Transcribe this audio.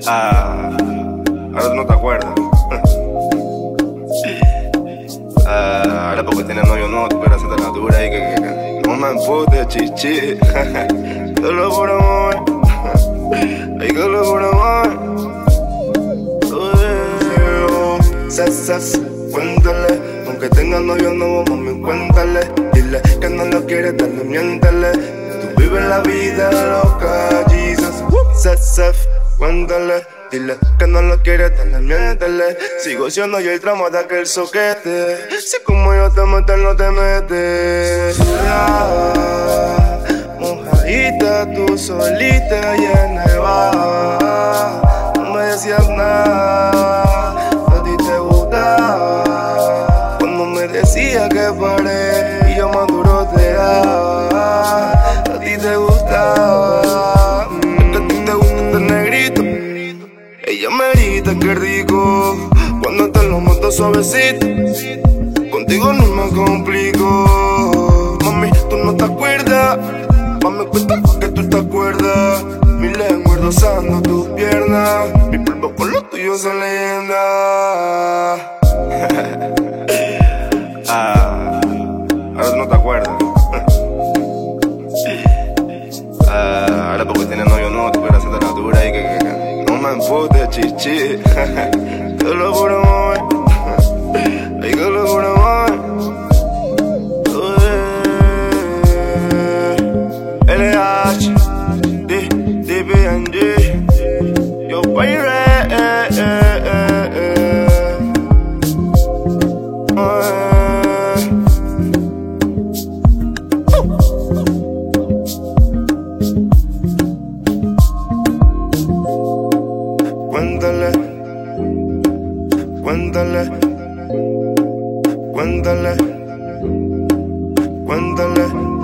Ahora tú no te acuerdas. Ahora porque tienes novio no, tú quieres hacerte la dura y que no me emputes, chichi. Solo por amor. Ay, que lo por amor. Sas, cuéntale. Aunque tengas novio nuevo, mami, cuéntale. Dile que no lo quieres, dale, miéntale. Tú vives la vida loca, Jesus. Sas, cuéntale. Dile que no lo quieres, dale, miéntale. Sigo siendo yo el tramo de aquel soquete. Si como yo te meto, no te metes. Mojadita, tú solita y en nevada. No me decías nada, a ti te gustaba. Cuando me decía que paré y yo más duro te daba. A ti te gustaba. Es que a ti te gusta este negrito. Ella me grita que rico cuando te lo monto suavecito. Contigo no me complico. Mami, tú no te acuerdas. Mami, cuenta que tú te acuerdas. Mi lengua rozando tus piernas. Mi polvo con los tuyos son leyenda. Ahora tú no te acuerdas. Ahora porque tienes novio no, tú quieres hacerte la dura y que no me emputes, chichi. Solo por amor. Ay, que lo por amor. LH, DPNG, yo pirate. Cuéntale, cuéntale, cuéntale, cuéntale.